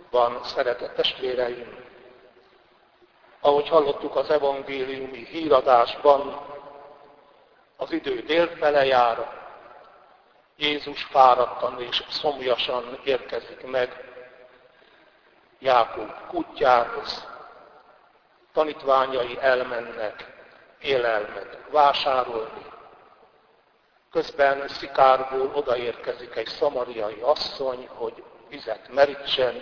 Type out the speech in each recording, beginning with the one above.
van, szeretett testvéreim. Ahogy hallottuk az evangéliumi híradásban, az idő délfele jár, Jézus fáradtan és szomjasan érkezik meg Jákob kutyához. Tanítványai elmennek élelmet vásárolni. Közben Szikárból odaérkezik egy szamariai asszony, hogy vizet merítsen,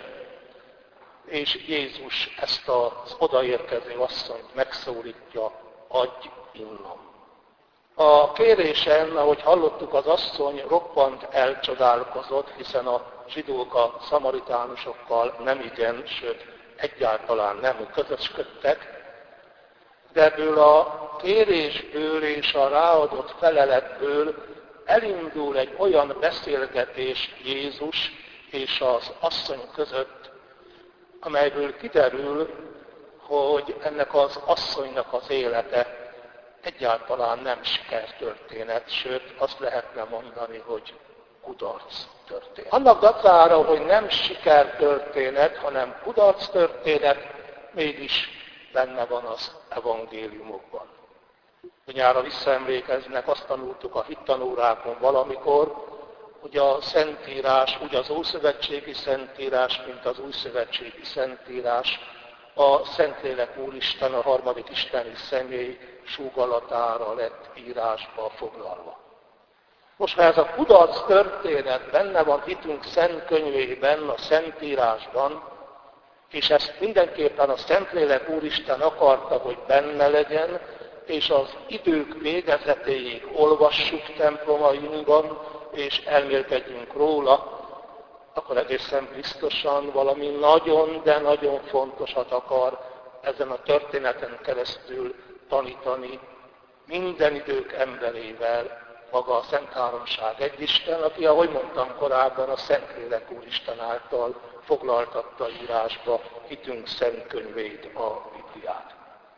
és Jézus ezt az odaérkező asszonyt megszólítja, adj innom. A kérésen, ahogy hallottuk, az asszony roppant elcsodálkozott, hiszen a zsidók a szamaritánusokkal nem igen, sőt egyáltalán nem közösködtek, de ebből a kérésből és a ráadott feleletből elindul egy olyan beszélgetés Jézus és az asszony között, amelyből kiderül, hogy ennek az asszonynak az élete egyáltalán nem sikertörténet, sőt azt lehetne mondani, hogy kudarc történet. Annak dacára, hogy nem sikertörténet, hanem kudarc történet, mégis benne van az evangéliumokban. Mindnyára visszaemlékeznek, azt tanultuk a hittanórákon valamikor, hogy a Szentírás, úgy az Ószövetségi Szentírás, mint az Újszövetségi Szentírás, a Szentlélek Úristen, a harmadik isteni személy súgalatára lett írásba foglalva. Most már ez a kudarc történet benne van hitünk szent könyvében, a Szentírásban, és ezt mindenképpen a Szentlélek Úristen akarta, hogy benne legyen, és az idők végezetéig olvassuk templomainkban, és elmélkedjünk róla, akkor egészen biztosan valami nagyon, de nagyon fontosat akar ezen a történeten keresztül tanítani minden idők emberével maga a Szent Háromság Egyisten, aki, ahogy mondtam korábban, a Szentlélek Úristen által foglaltatta írásba hitünk szent könyvét, a Bibliát.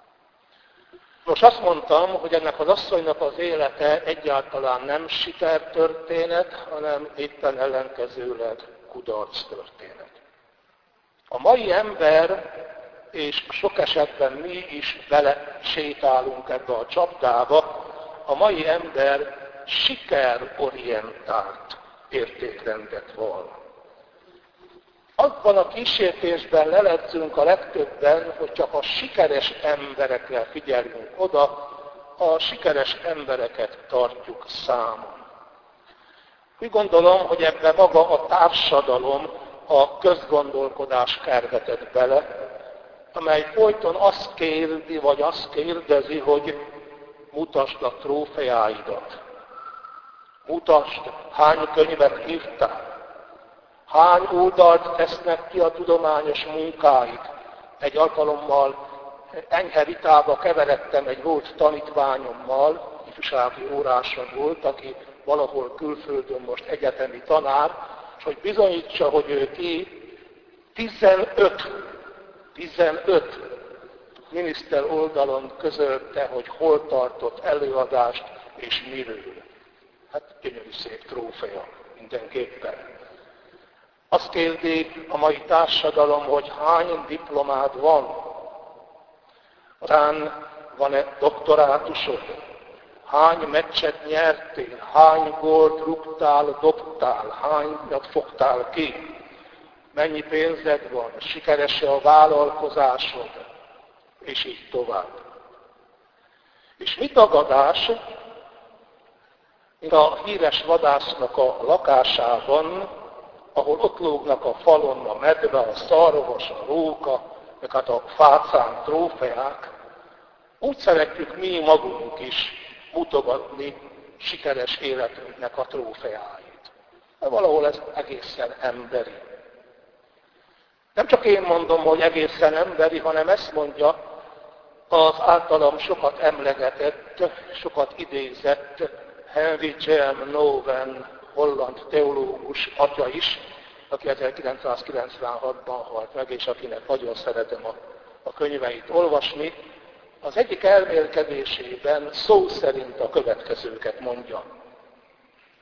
Most azt mondtam, hogy ennek az asszonynak az élete egyáltalán nem sikertörténet, hanem éppen ellenkezőleg kudarc történet. A mai ember, és sok esetben mi is bele sétálunk ebbe a csapdába, a mai ember sikerorientált értékrendet val. Abban a kísértésben leledzünk a legtöbben, hogy csak a sikeres emberekre figyelünk oda, a sikeres embereket tartjuk számon. Úgy gondolom, hogy ebben maga a társadalom, a közgondolkodás kergetett bele, amely folyton azt kérdi, vagy azt kérdezi, hogy mutasd a trófeáidat. Mutasd, hány könyvet írtál. Hány oldalt tesznek ki a tudományos munkáid. Egy alkalommal enyhe vitába keveredtem egy volt tanítványommal, ifjúsági óráson volt, aki valahol külföldön most egyetemi tanár, és hogy bizonyítsa, hogy ő ki 15 miniszter oldalon közölte, hogy hol tartott előadást és miről. Hát gyönyörű szép trófea mindenképpen. Azt kérdik a mai társadalom, hogy hány diplomád van. Aztán van-e doktorátusod? Hány meccset nyertél? Hány gólt rúgtál, dobtál? Hányat fogtál ki? Mennyi pénzed van? Sikeres-e a vállalkozásod? És így tovább. És mi tagadás, mint a híres vadásznak a lakásában, ahol ott lógnak a falon a medve, a szarvas, a róka, meg hát a fácán trófeák, úgy szeretjük mi magunk is mutogatni sikeres életünknek a trófeáit. De valahol ez egészen emberi. Nem csak én mondom, hogy egészen emberi, hanem ezt mondja az általam sokat emlegetett, sokat idézett Henry J.M. Nouwen holland teológus atya is, aki 1996-ban halt meg, és akinek nagyon szeretem a könyveit olvasni. Az egyik elmélkedésében szó szerint a következőket mondja.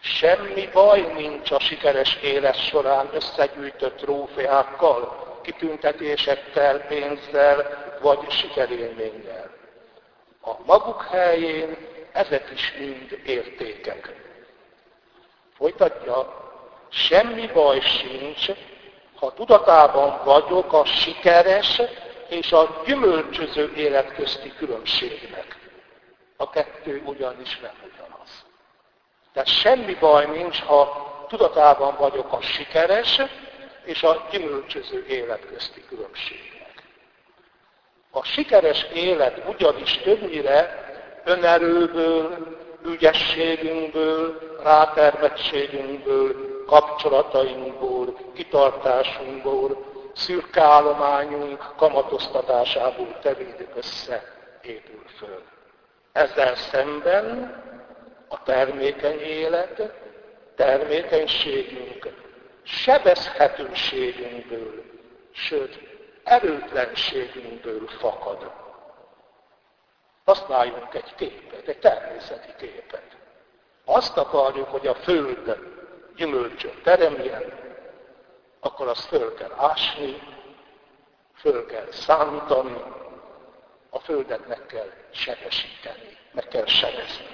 Semmi baj nincs a sikeres élet során összegyűjtött trófeákkal, kitüntetésekkel, pénzzel vagy sikerélménnyel. A maguk helyén ezek is mind értékek. Folytatja, semmi baj sincs, ha tudatában vagyok a sikeres és a gyümölcsöző élet közti különbségnek. A kettő ugyanis nem ugyanaz. Tehát semmi baj nincs, ha tudatában vagyok a sikeres és a gyümölcsöző élet közti különbségnek. A sikeres élet ugyanis többnyire önerőből, ügyességünkből, rátermettségünkből, kapcsolatainkból, kitartásunkból, szürke állományunk kamatoztatásából tevődik össze, épül föl. Ezzel szemben a termékeny élet, termékenységünk sebezhetőségünkből, sőt, erőtlenségünkből fakad. Használjunk egy képet, egy természeti képet. Azt akarjuk, hogy a föld gyümölcsöt teremjen, akkor azt föl kell ásni, föl kell szántani, a földet meg kell sebesíteni, meg kell sebezni.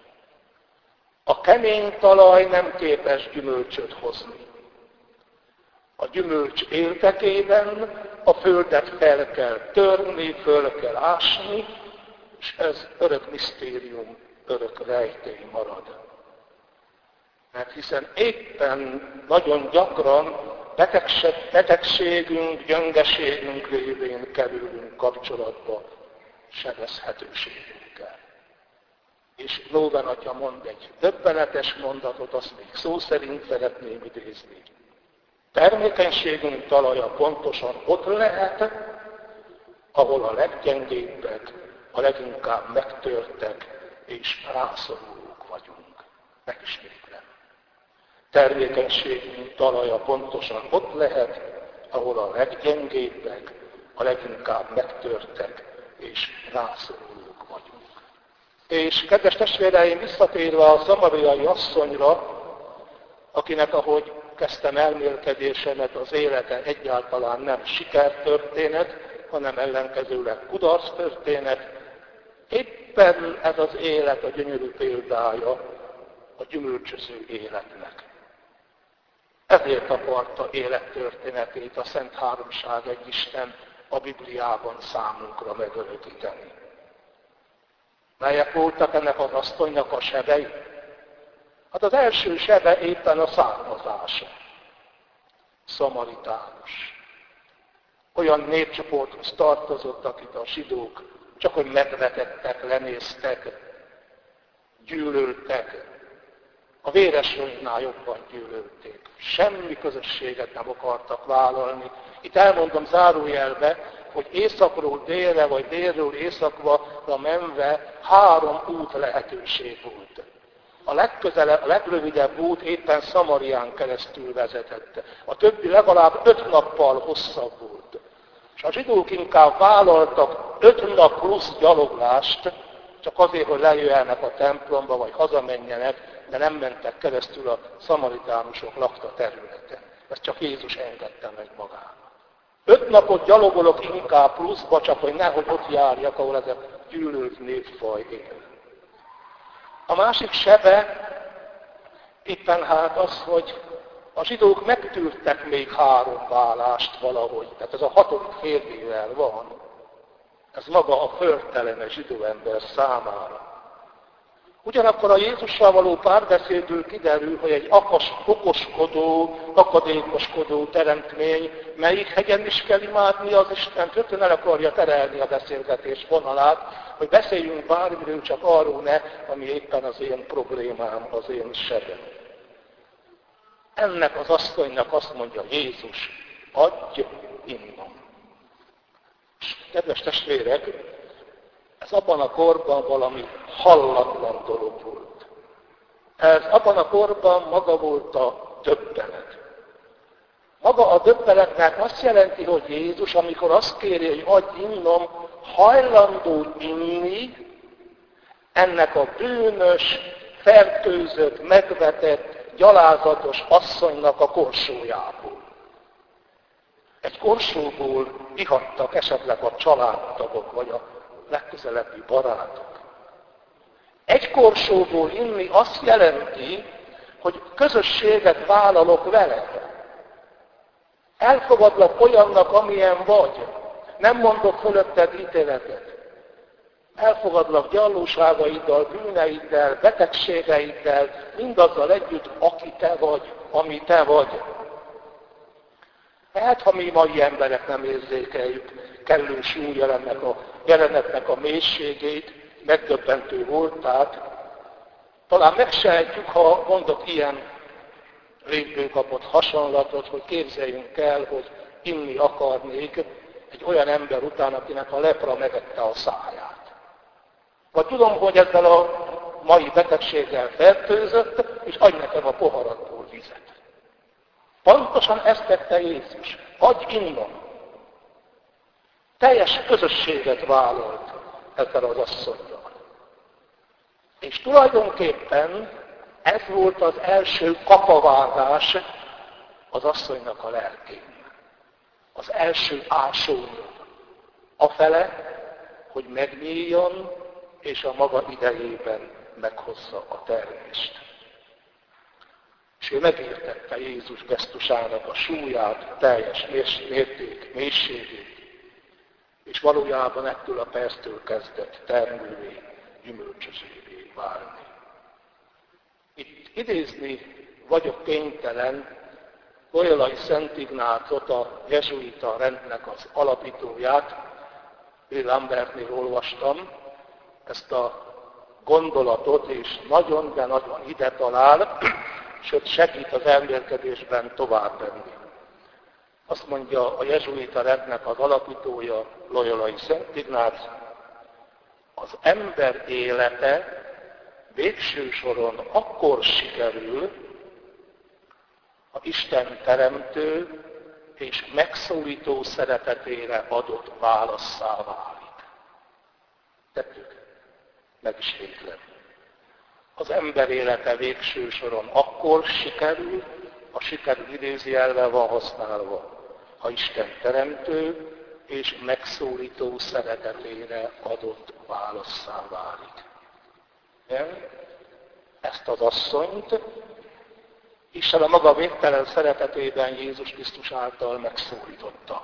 A kemény talaj nem képes gyümölcsöt hozni. A gyümölcs éltekében a földet fel kell törni, föl kell ásni, és ez örök misztérium, örök rejtély marad. Mert hiszen éppen nagyon gyakran betegségünk, gyöngeségünk révén kerülünk kapcsolatba sebezhetőségünkkel. És Lóven atya mond egy döbbenetes mondatot, azt még szó szerint szeretném idézni. Termékenységünk talaja pontosan ott lehet, ahol a leggyengébbek, a leginkább megtörtek és rászorulók vagyunk. Megismétlem. Termékenységünk talaja pontosan ott lehet, ahol a leggyengébbek, a leginkább megtörtek és rászorulók vagyunk. És kedves testvéreim, visszatérve a szamariai asszonyra, akinek, ahogy kezdtem elmélkedésemet, az élete egyáltalán nem sikertörténet, hanem ellenkezőleg kudarctörténet, éppen ez az élet a gyönyörű példája a gyümölcsöző életnek. Ezért akarta élettörténetét a Szent Háromság egy Isten a Bibliában számunkra megörökíteni. Melyek voltak ennek az asszonynak a sebei? Hát az első sebe éppen a származása. Szamaritánus. Olyan népcsoporthoz tartozott, akit a zsidók csak hogy megvetettek, lenéztek, gyűlöltek. A véresrőnynál jobban gyűlölték. Semmi közösséget nem akartak vállalni. Itt elmondom zárójelbe, hogy északról délre, vagy délről északra menve 3 út lehetőség volt. A legrövidebb út éppen Szamarián keresztül vezetett. A többi legalább 5 nappal hosszabb volt. És a zsidók inkább vállaltak 5 nap plusz gyaloglást, csak azért, hogy lejöjjenek a templomba, vagy hazamenjenek, de nem mentek keresztül a szamaritánusok lakta területen. Ezt csak Jézus engedte meg magának. 5 napot gyalogolok inkább pluszba, csak hogy nehogy ott járjak, ahol ez a gyűlölt népfaj él. A másik sebe éppen hát az, hogy a zsidók megtűrtek még 3 válást valahogy. Tehát ez a 6. férjével van. Ez maga a földtelen zsidó ember számára. Ugyanakkor a Jézussal való párbeszédből kiderül, hogy egy okoskodó, akadékoskodó teremtmény, melyik hegyen is kell imádni az Istent, rögtön el akarja terelni a beszélgetés vonalát, hogy beszéljünk bármiről, csak arról ne, ami éppen az én problémám, az én sebem. Ennek az asszonynak azt mondja Jézus, adj innom. Kedves testvérek, ez abban a korban valami hallatlan dolog volt. Ez abban a korban maga volt a döbbenet. Maga a döbbenetnek azt jelenti, hogy Jézus, amikor azt kéri, hogy adj innom, hajlandó inni ennek a bűnös, fertőzött, megvetett, gyalázatos asszonynak a korsójából. Egy korsóból ihattak esetleg a családtagok, vagy a legközelebbi barátok. Egy korsóból inni azt jelenti, hogy közösséget vállalok veled. Elfogadlak olyannak, amilyen vagy. Nem mondok fölötted ítéletet. Elfogadlak gyarlóságaiddal, bűneiddel, betegségeiddel, mindazzal együtt, aki te vagy, ami te vagy. Hát, ha mi mai emberek nem érzékeljük kellő súly jelenetnek a mélységét, megdöbbentő voltát, talán megsejtjük, ha mondok ilyen régből kapott hasonlatot, hogy képzeljünk el, hogy inni akarnék egy olyan ember után, akinek a lepra megette a száját. Vagy tudom, hogy ezzel a mai betegséggel fertőzött, és adj nekem a poharadból vizet. Pontosan ezt tette Jézus. Adj innom. Teljes közösséget vállalt ezzel az asszonnyal. És tulajdonképpen ez volt az első kapavágás az asszonynak a lelkén. Az első ásónyom. Afele, hogy megnyíljon, és a maga idejében meghozza a termést. És ő megértette Jézus gesztusának a súlyát, teljes mérték, mélységét, és valójában ettől a perctől kezdett termővé, gyümölcsözővé válni. Itt idézni vagyok kénytelen Loyolai Szent Ignácot, a jezsuita rendnek az alapítóját, Bill Lambertnél olvastam ezt a gondolatot, és nagyon, de nagyon ide talál, sőt segít az elmélkedésben tovább menni. Azt mondja a jezsuita rendnek az alapítója, Loyolai Szent Ignác, az ember élete végső soron akkor sikerül, ha Isten teremtő és megszólító szeretetére adott válasszá válik. Tettük, megismétlem. Az ember élete végső soron akkor sikerül, a sikerül idézőjelvel van használva, ha Isten teremtő és megszólító szeretetére adott válasszá válik. Ezt az asszonyt Isten a maga végtelen szeretetében Jézus Krisztus által megszólította.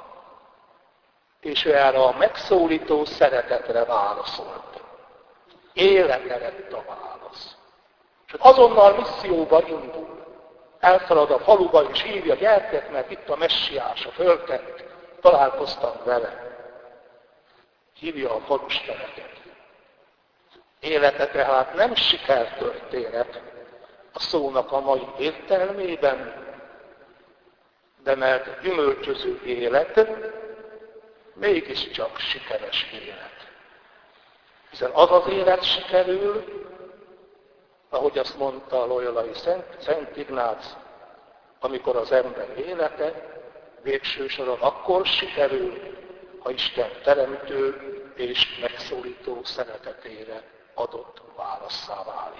És ő erre a megszólító szeretetre válaszolt. Élete lett a válasz. És azonnal misszióba indul. Elszalad a faluba és hívja, gyertek, mert itt a messiás, a fölkent, találkoztam vele. Hívja a falustereket. Élete tehát nem sikertörténet a szónak a mai értelmében, de mert gyümölcsöző élet, mégiscsak sikeres élet. Hiszen az az élet sikerül, ahogy azt mondta Loyolai Szent Ignác, amikor az ember élete végső soron akkor sikerül, ha Isten teremtő és megszólító szeretetére adott válasszá válik.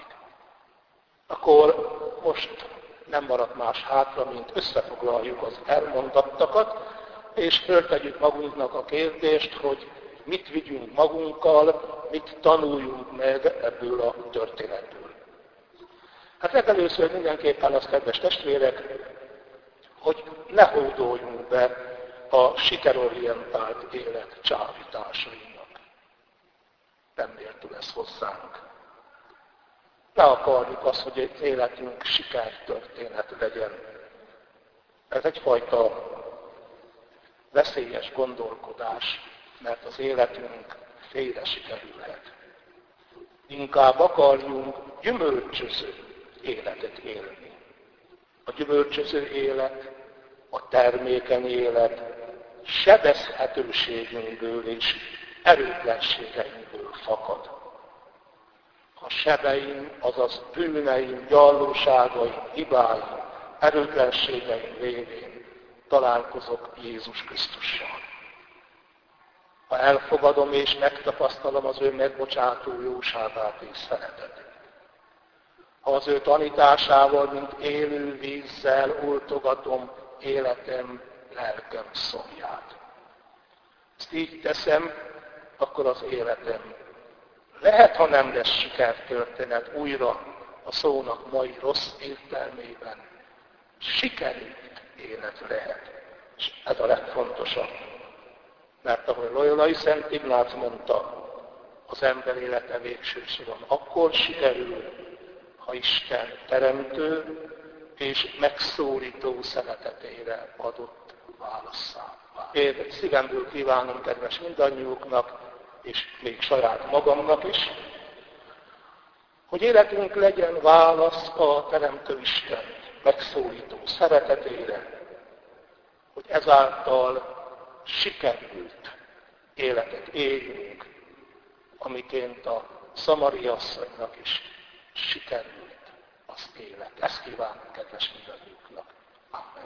Akkor most nem maradt más hátra, mint összefoglaljuk az elmondattakat, és föltegyük magunknak a kérdést, hogy mit vigyünk magunkkal, mit tanuljunk meg ebből a történetből. Hát legelőször mindenképpen az, kedves testvérek, hogy ne hódoljunk be a sikerorientált élet csábításainak. Nem méltó ez hozzánk. Ne akarjuk azt, hogy egy életünk sikertörténet legyen. Ez egyfajta veszélyes gondolkodás, mert az életünk félre sikerülhet. Inkább akarjunk gyümölcsöző életet élni. A gyümölcsöző élet, a termékeny élet sebezhetőségünkből és erőtlenségeinkből fakad. A sebeim, azaz bűneim, gyarlóságaim, hibáim, erőtlenségeim révén találkozok Jézus Krisztussal. Ha elfogadom és megtapasztalom az ő megbocsátó jóságát és szeretetét, ha az ő tanításával, mint élő vízzel oltogatom életem, lelkem szomját. Ezt így teszem, akkor az életem lehet, ha nem lesz sikertörténet újra a szónak mai rossz értelmében, sikerült élet lehet. És ez a legfontosabb. Mert ahogy Loyolai Szent Ignác mondta, az ember élete végső soron akkor sikerül, ha Isten teremtő és megszólító szeretetére adott válasszá. Én szívemből kívánom, kedves mindannyiuknak, és még saját magamnak is, hogy életünk legyen válasz a Teremtő Isten megszólító szeretetére, hogy ezáltal sikerült életet éljünk, amiként a Szamari asszonynak is sikerült az élet. Ezt kívánom, kedves mindannyiuknak. Amen.